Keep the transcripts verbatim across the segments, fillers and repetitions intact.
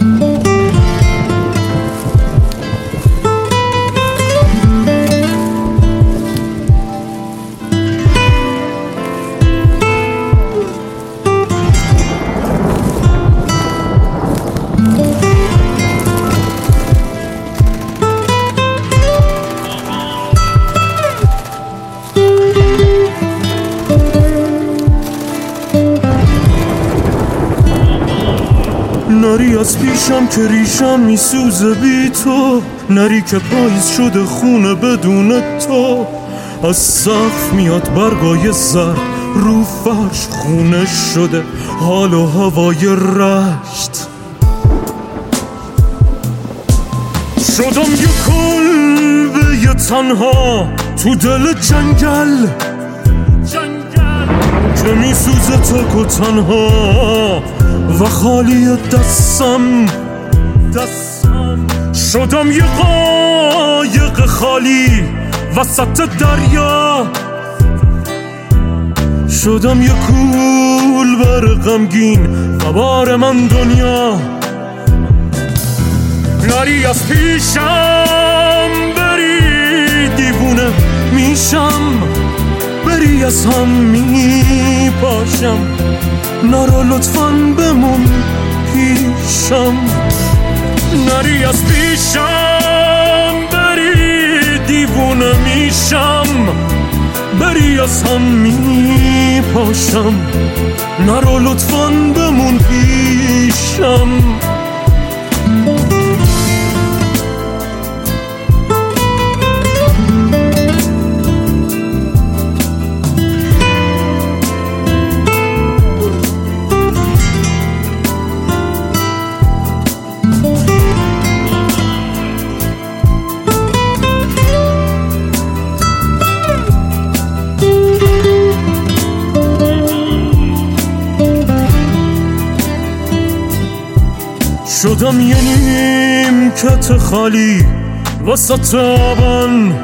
نری از پیشم که ریشم میسوزه بی تو، نری که پاییز شده خونه بدون تو، از سقف میاد برگای زرد رو فرش خونه شده حال و هوای رشت. شدم یه کلبه یه تنها تو دل جنگل که میسوزه تک و تنها و خالی دستم دستم شدم یه قایق خالی وسط دریا، شدم یه کولبر غمگین و بار من دنیا. نری از پیشم بری دیوونه میشم، بری از هم میپاشم، نرو لطفاً بمون پیشم. نری از پیشم بری دیوونه میشم، بری از هم میپاشم، نرو لطفاً بمون پیشم. شدم یه نیمکت خالی وسط آبان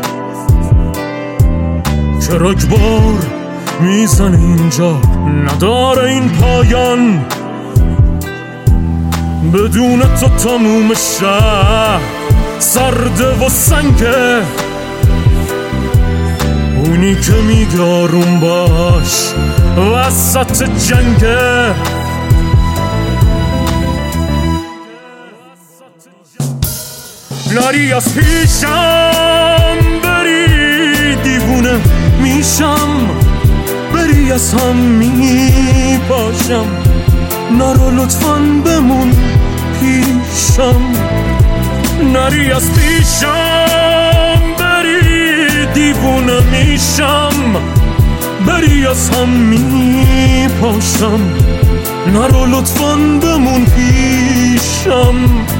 که رگبار میزنه اینجا نداره این پایان. بدون تو تموم شهر سرده و سنگه، اونی که میگه آروم باش وسط جنگه. نری از پیشم بری دیوونه میشم، بری از هم میپاشم، نرو لطفاً بمون پیشم. نری از پیشم بری دیوونه میشم، بری از هم میپاشم، نرو لطفاً بمون پیشم.